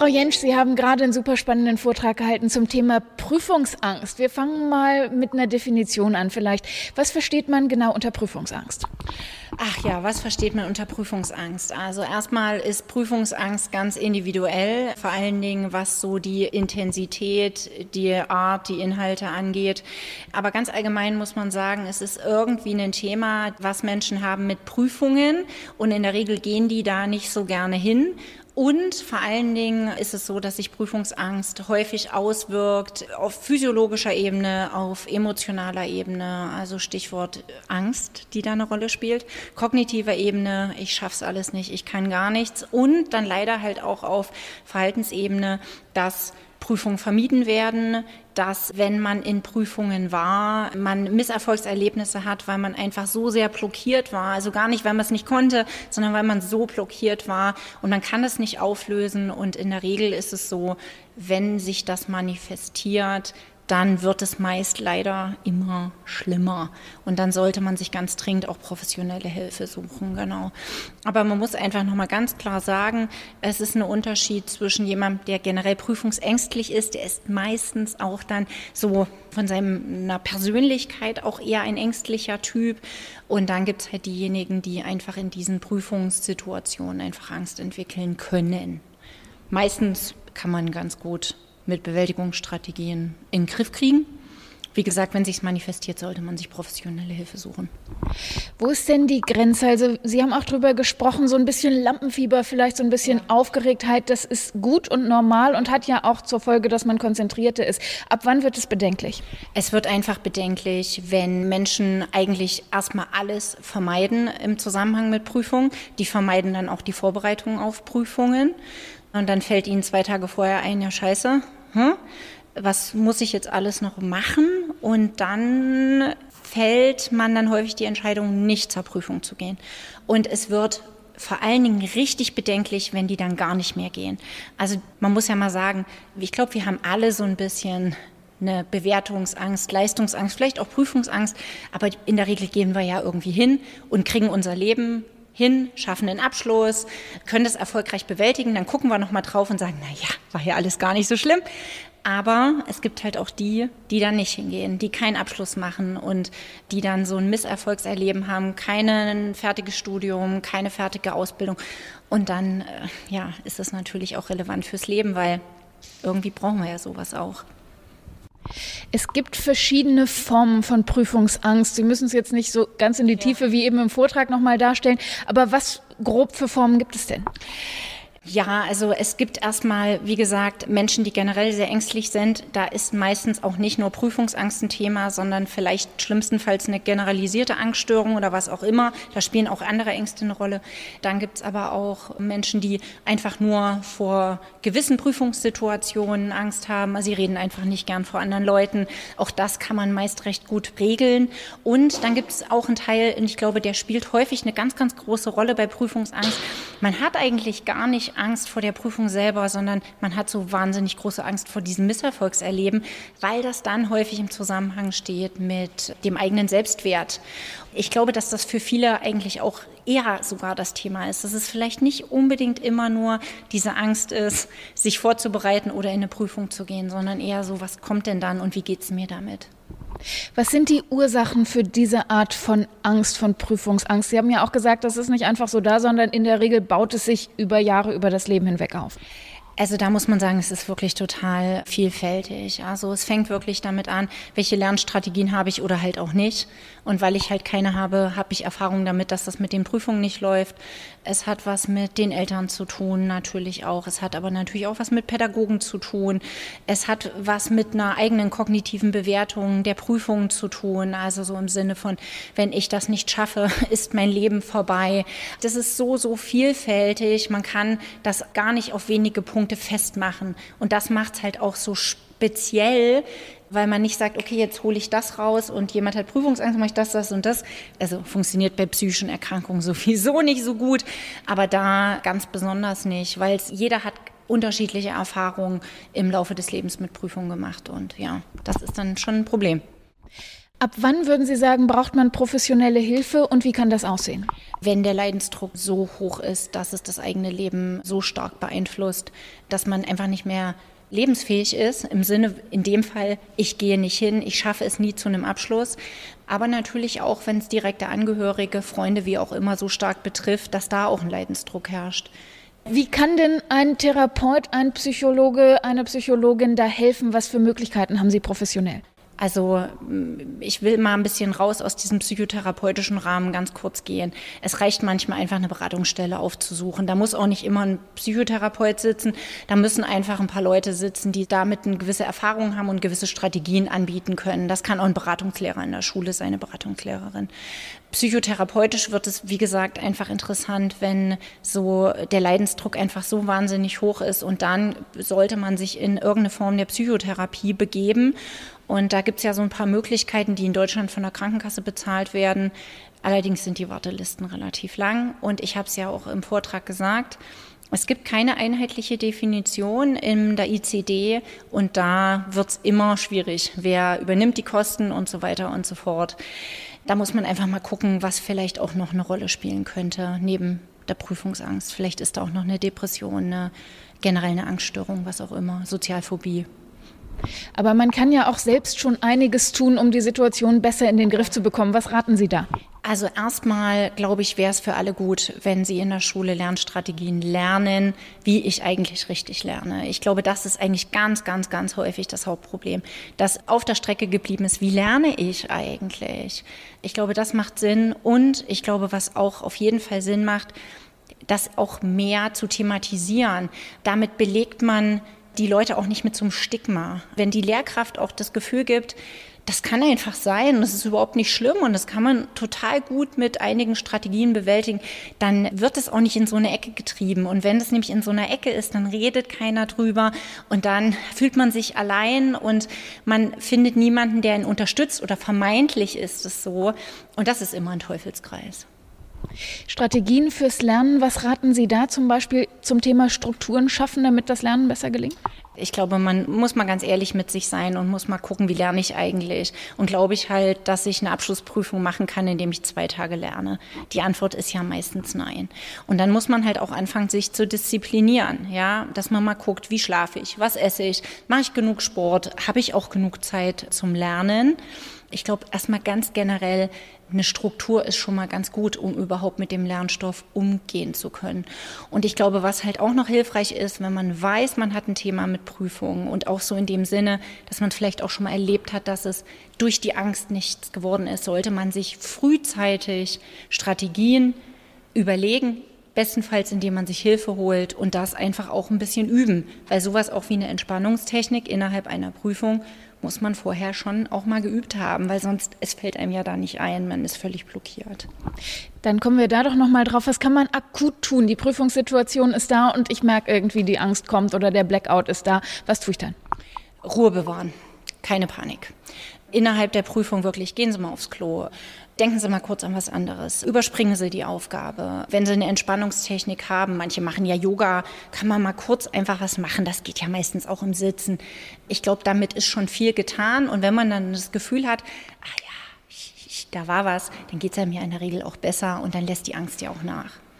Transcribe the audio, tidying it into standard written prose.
Frau Jentsch, Sie haben gerade einen super spannenden Vortrag gehalten zum Thema Prüfungsangst. Wir fangen mal mit einer Definition an vielleicht. Was versteht man genau unter Prüfungsangst? Ach ja, was versteht man unter Prüfungsangst? Also erstmal ist Prüfungsangst ganz individuell, vor allen Dingen was so die Intensität, die Art, die Inhalte angeht. Aber ganz allgemein muss man sagen, es ist irgendwie ein Thema, was Menschen haben mit Prüfungen, und in der Regel gehen die da nicht so gerne hin. Und vor allen Dingen ist es so, dass sich Prüfungsangst häufig auswirkt auf physiologischer Ebene, auf emotionaler Ebene, also Stichwort Angst, die da eine Rolle spielt, kognitiver Ebene, ich schaff's alles nicht, ich kann gar nichts, und dann leider halt auch auf Verhaltensebene, dass Prüfungen vermieden werden, dass, wenn man in Prüfungen war, man Misserfolgserlebnisse hat, weil man einfach so sehr blockiert war. Also gar nicht, weil man es nicht konnte, sondern weil man so blockiert war. Und man kann es nicht auflösen. Und in der Regel ist es so, wenn sich das manifestiert, dann wird es meist leider immer schlimmer. Und dann sollte man sich ganz dringend auch professionelle Hilfe suchen, genau. Aber man muss einfach nochmal ganz klar sagen, es ist ein Unterschied zwischen jemandem, der generell prüfungsängstlich ist, der ist meistens auch dann so von seiner Persönlichkeit auch eher ein ängstlicher Typ. Und dann gibt es halt diejenigen, die einfach in diesen Prüfungssituationen einfach Angst entwickeln können. Meistens kann man ganz gut mit Bewältigungsstrategien in den Griff kriegen. Wie gesagt, wenn sich manifestiert, sollte man sich professionelle Hilfe suchen. Wo ist denn die Grenze? Also Sie haben auch drüber gesprochen, so ein bisschen Lampenfieber, vielleicht so ein bisschen Aufgeregtheit, das ist gut und normal und hat ja auch zur Folge, dass man konzentrierter ist. Ab wann wird es bedenklich? Es wird einfach bedenklich, wenn Menschen eigentlich erstmal alles vermeiden im Zusammenhang mit Prüfungen. Die vermeiden dann auch die Vorbereitung auf Prüfungen. Und dann fällt ihnen 2 Tage vorher ein, ja scheiße, was muss ich jetzt alles noch machen? Und dann fällt man dann häufig die Entscheidung, nicht zur Prüfung zu gehen. Und es wird vor allen Dingen richtig bedenklich, wenn die dann gar nicht mehr gehen. Also man muss ja mal sagen, ich glaube, wir haben alle so ein bisschen eine Bewertungsangst, Leistungsangst, vielleicht auch Prüfungsangst, aber in der Regel gehen wir ja irgendwie hin und kriegen unser Leben hin, schaffen einen Abschluss, können das erfolgreich bewältigen, dann gucken wir nochmal drauf und sagen, naja, war ja alles gar nicht so schlimm. Aber es gibt halt auch die dann nicht hingehen, die keinen Abschluss machen und die dann so ein Misserfolgserleben haben, kein fertiges Studium, keine fertige Ausbildung. Und dann ist es natürlich auch relevant fürs Leben, weil irgendwie brauchen wir ja sowas auch. Es gibt verschiedene Formen von Prüfungsangst. Sie müssen es jetzt nicht so ganz in die Tiefe wie eben im Vortrag nochmal darstellen. Aber was grob für Formen gibt es denn? Ja, also es gibt erstmal, wie gesagt, Menschen, die generell sehr ängstlich sind. Da ist meistens auch nicht nur Prüfungsangst ein Thema, sondern vielleicht schlimmstenfalls eine generalisierte Angststörung oder was auch immer. Da spielen auch andere Ängste eine Rolle. Dann gibt es aber auch Menschen, die einfach nur vor gewissen Prüfungssituationen Angst haben. Also sie reden einfach nicht gern vor anderen Leuten. Auch das kann man meist recht gut regeln. Und dann gibt es auch einen Teil, und ich glaube, der spielt häufig eine ganz, ganz große Rolle bei Prüfungsangst. Man hat eigentlich gar nicht Angst vor der Prüfung selber, sondern man hat so wahnsinnig große Angst vor diesem Misserfolgserleben, weil das dann häufig im Zusammenhang steht mit dem eigenen Selbstwert. Ich glaube, dass das für viele eigentlich auch eher sogar das Thema ist, dass es vielleicht nicht unbedingt immer nur diese Angst ist, sich vorzubereiten oder in eine Prüfung zu gehen, sondern eher so, was kommt denn dann und wie geht es mir damit? Was sind die Ursachen für diese Art von Angst, von Prüfungsangst? Sie haben ja auch gesagt, das ist nicht einfach so da, sondern in der Regel baut es sich über Jahre, über das Leben hinweg auf. Also da muss man sagen, es ist wirklich total vielfältig. Also es fängt wirklich damit an, welche Lernstrategien habe ich oder halt auch nicht. Und weil ich halt keine habe, habe ich Erfahrung damit, dass das mit den Prüfungen nicht läuft. Es hat was mit den Eltern zu tun, natürlich auch. Es hat aber natürlich auch was mit Pädagogen zu tun. Es hat was mit einer eigenen kognitiven Bewertung der Prüfungen zu tun. Also so im Sinne von, wenn ich das nicht schaffe, ist mein Leben vorbei. Das ist so, so vielfältig. Man kann das gar nicht auf wenige Punkte festmachen. Und das macht es halt auch so speziell, weil man nicht sagt, okay, jetzt hole ich das raus und jemand hat Prüfungsangst, mache ich das und das. Also funktioniert bei psychischen Erkrankungen sowieso nicht so gut, aber da ganz besonders nicht, weil jeder hat unterschiedliche Erfahrungen im Laufe des Lebens mit Prüfungen gemacht und ja, das ist dann schon ein Problem. Ab wann würden Sie sagen, braucht man professionelle Hilfe und wie kann das aussehen? Wenn der Leidensdruck so hoch ist, dass es das eigene Leben so stark beeinflusst, dass man einfach nicht mehr lebensfähig ist, im Sinne, in dem Fall, ich gehe nicht hin, ich schaffe es nie zu einem Abschluss. Aber natürlich auch, wenn es direkte Angehörige, Freunde, wie auch immer, so stark betrifft, dass da auch ein Leidensdruck herrscht. Wie kann denn ein Therapeut, ein Psychologe, eine Psychologin da helfen? Was für Möglichkeiten haben Sie professionell? Also ich will mal ein bisschen raus aus diesem psychotherapeutischen Rahmen ganz kurz gehen. Es reicht manchmal einfach eine Beratungsstelle aufzusuchen. Da muss auch nicht immer ein Psychotherapeut sitzen. Da müssen einfach ein paar Leute sitzen, die damit eine gewisse Erfahrung haben und gewisse Strategien anbieten können. Das kann auch ein Beratungslehrer in der Schule sein, eine Beratungslehrerin. Psychotherapeutisch wird es, wie gesagt, einfach interessant, wenn so der Leidensdruck einfach so wahnsinnig hoch ist und dann sollte man sich in irgendeine Form der Psychotherapie begeben. Und da gibt es ja so ein paar Möglichkeiten, die in Deutschland von der Krankenkasse bezahlt werden. Allerdings sind die Wartelisten relativ lang. Und ich habe es ja auch im Vortrag gesagt, es gibt keine einheitliche Definition in der ICD und da wird es immer schwierig. Wer übernimmt die Kosten und so weiter und so fort. Da muss man einfach mal gucken, was vielleicht auch noch eine Rolle spielen könnte, neben der Prüfungsangst. Vielleicht ist da auch noch eine Depression, generell eine Angststörung, was auch immer, Sozialphobie. Aber man kann ja auch selbst schon einiges tun, um die Situation besser in den Griff zu bekommen. Was raten Sie da? Also erstmal, glaube ich, wäre es für alle gut, wenn Sie in der Schule Lernstrategien lernen, wie ich eigentlich richtig lerne. Ich glaube, das ist eigentlich ganz, ganz, ganz häufig das Hauptproblem, dass auf der Strecke geblieben ist, wie lerne ich eigentlich? Ich glaube, das macht Sinn und ich glaube, was auch auf jeden Fall Sinn macht, das auch mehr zu thematisieren. Damit belegt man die Leute auch nicht mit so einem Stigma. Wenn die Lehrkraft auch das Gefühl gibt, das kann einfach sein, das ist überhaupt nicht schlimm und das kann man total gut mit einigen Strategien bewältigen, dann wird es auch nicht in so eine Ecke getrieben. Und wenn es nämlich in so einer Ecke ist, dann redet keiner drüber und dann fühlt man sich allein und man findet niemanden, der ihn unterstützt oder vermeintlich ist es so. Und das ist immer ein Teufelskreis. Strategien fürs Lernen, was raten Sie da zum Beispiel zum Thema Strukturen schaffen, damit das Lernen besser gelingt? Ich glaube, man muss mal ganz ehrlich mit sich sein und muss mal gucken, wie lerne ich eigentlich. Und glaube ich halt, dass ich eine Abschlussprüfung machen kann, indem ich 2 Tage lerne. Die Antwort ist ja meistens nein. Und dann muss man halt auch anfangen, sich zu disziplinieren. Ja, dass man mal guckt, wie schlafe ich, was esse ich, mache ich genug Sport, habe ich auch genug Zeit zum Lernen. Ich glaube, erstmal ganz generell, eine Struktur ist schon mal ganz gut, um überhaupt mit dem Lernstoff umgehen zu können. Und ich glaube, was halt auch noch hilfreich ist, wenn man weiß, man hat ein Thema mit Prüfungen und auch so in dem Sinne, dass man vielleicht auch schon mal erlebt hat, dass es durch die Angst nichts geworden ist, sollte man sich frühzeitig Strategien überlegen, bestenfalls indem man sich Hilfe holt und das einfach auch ein bisschen üben, weil sowas auch wie eine Entspannungstechnik innerhalb einer Prüfung muss man vorher schon auch mal geübt haben, weil sonst, es fällt einem ja da nicht ein, man ist völlig blockiert. Dann kommen wir da doch nochmal drauf, was kann man akut tun? Die Prüfungssituation ist da und ich merke irgendwie, die Angst kommt oder der Blackout ist da. Was tue ich dann? Ruhe bewahren, keine Panik. Innerhalb der Prüfung wirklich, gehen Sie mal aufs Klo. Denken Sie mal kurz an was anderes. Überspringen Sie die Aufgabe. Wenn Sie eine Entspannungstechnik haben, manche machen ja Yoga, kann man mal kurz einfach was machen. Das geht ja meistens auch im Sitzen. Ich glaube, damit ist schon viel getan. Und wenn man dann das Gefühl hat, da war was, dann geht es einem ja in der Regel auch besser und dann lässt die Angst ja auch nach.